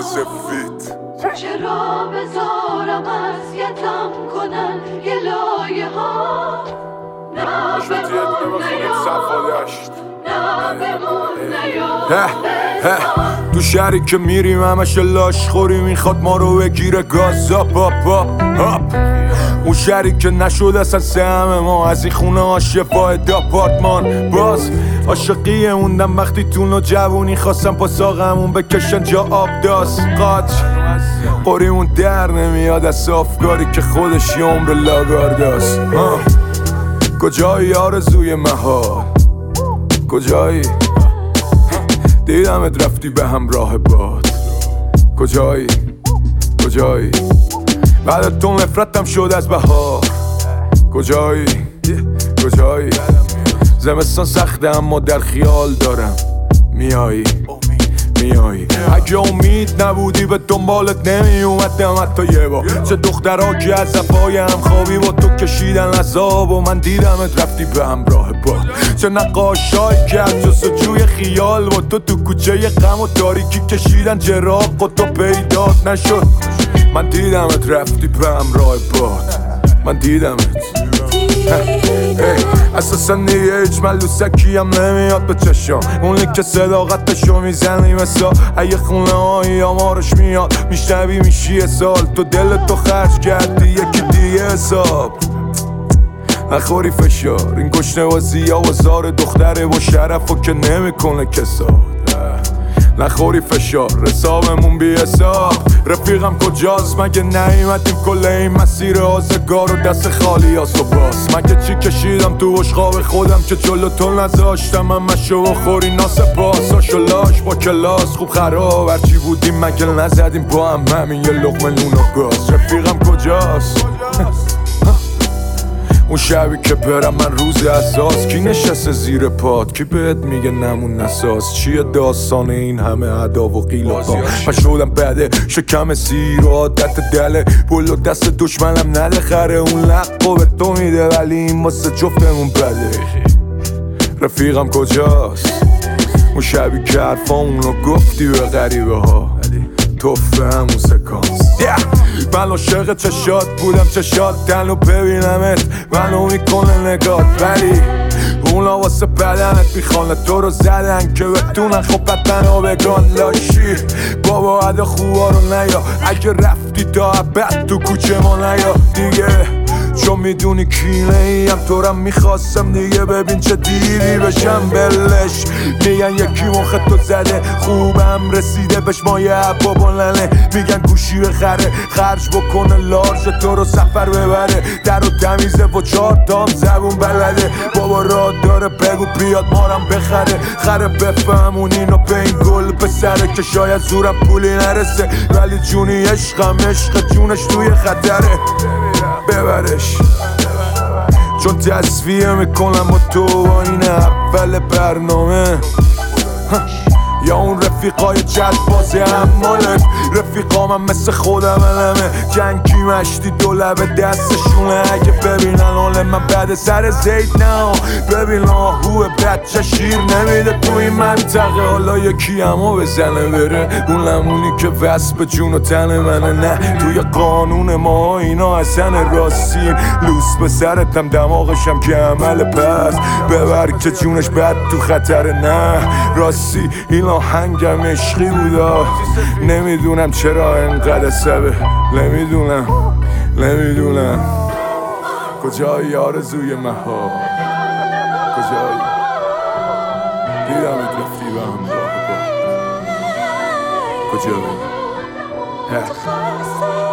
سفید. چرا بذارم اذیتم کنن یه لایه ها، نه بمون نه بمون تو شهری که میریم همش لاش خوری میخواد ما رو بگیره گاز هاپ هاپ هاپ. اون شهری که نشد اصلا سهم ما از این خونه ها شفاه داپارتمان. باز عاشقی موندم وقتی تو جوونی خواستم پا ساقمون بکشن جا آب داست قاچ قوریمون در نمیاد از صافگاری که خودش یه عمر لاگارداست. کجایی آرزوی مهار کجایی؟ دیدمت رفتی به همراه باد کجایی؟ کجایی؟ بعد تو نفرتم شد از بهار کجایی؟ کجایی؟ زمستان سخته اما در خیال دارم میایی میایی. اگه امید نبودی به دنبالت نمی اومدم حتی یه بار. چه دخترها که از زفای هم خوابی با تو کشیدن عذاب و من دیدمت رفتی به همراه باد. چه نقاشایی که از جستجوی خیال با تو کوچه غم و تاریکی کشیدن جراق و تو پیدات نشد. من دیدمت رفتی به همراه باد من دیدمت. اساسا دیگه هیچ ملوسکی هم نمیاد به چشم. اونی که صداقتشو میزنی مثال اگه خونه هایی آمارش میاد میشنوی میشی یه سال. تو دلتو خرج کردی یکی دیگه حساب نخوری فشار. این گشنه بازی ها و زار دختره با شرف و که نمیکنه کساد. نخوری فشار حسابمون بی حساب. رفیقم کجاست مگه نیومدیم کل این مسیر آزگار و دست خالی هاست و باز. مگه چی کشیدم تو اشغاب خودم که جلو تو نذاشتم همشو و خوری ناسپاس. آشولاش با کلاس خوب خراب هرچی بودیم مگه نزدیم با هم همین یه لقمه نون و گاز. رفیقم کجاست؟ اون شبی که برم من روز اساس کی نشسته زیر پاد کی بهت میگه نمون نساز. چیه داستان این همه ادا و قیل و قال؟ من شدم بده شکم سیر و عادت دله پل و دست دشمنم نده خره. اون لقو به تو میده ولی این واسه جفتمون بده. رفیقم کجاست؟ اون شبی که حرفامونو گفتی به غریبه ها توفه همون سکانس. من عاشق چشات بودم چشات تنو ببینمت منو میکنه نگات ولی اونا واسه بدنت میخوانه تو رو زدن که بتونن خب بدن بگان لاشی. بابا عدا خوبا رو نیا اگه رفتی تا ابد تو کوچه ما نیا دیگه چون میدونی کینه ایم تو رم میخواستم دیگه. ببین چه دیری بشم بلش میگن یکی مخ تو زده خوبم رسیده بهش مایه عبا بلنه. میگن گوشی بخره خرج بکنه لارج تو رو سفر ببره. در و تمیزه و 4 تام زبون بلده. بابا راه داره بگو بیاد مارم بخره. خره بفهمون اینو به این گل پسره که شاید زورم پولی نرسه ولی جونی عشقم عشق جونش توی خطره. ببرش چون تصفیه میکنم با تو با این اول برنامه. یا اون رفیقای جد بازی همالت رفیقامم مثل خودم علمه. جنگی مشتی دو لبه دستشونه اگه ببینن حال من بعد سر زید نه. ببین آهوه بچه شیر نمیده تو این منطقه. حالا یکی همو بزنه بره اون لمونی که وصف به جون و تن منه. نه توی قانون ما اینا اصلا راستین لوس به سرتم دماغشم که عمل پس ببر که جونش بد تو خطره. نه راستی این آهنگم عشقی بودا نمیدونم چرا انقدر سبه نمیدونم کجایی آرزوی مهار کجایی؟ دیدمت رفتی به همراه با کجایی؟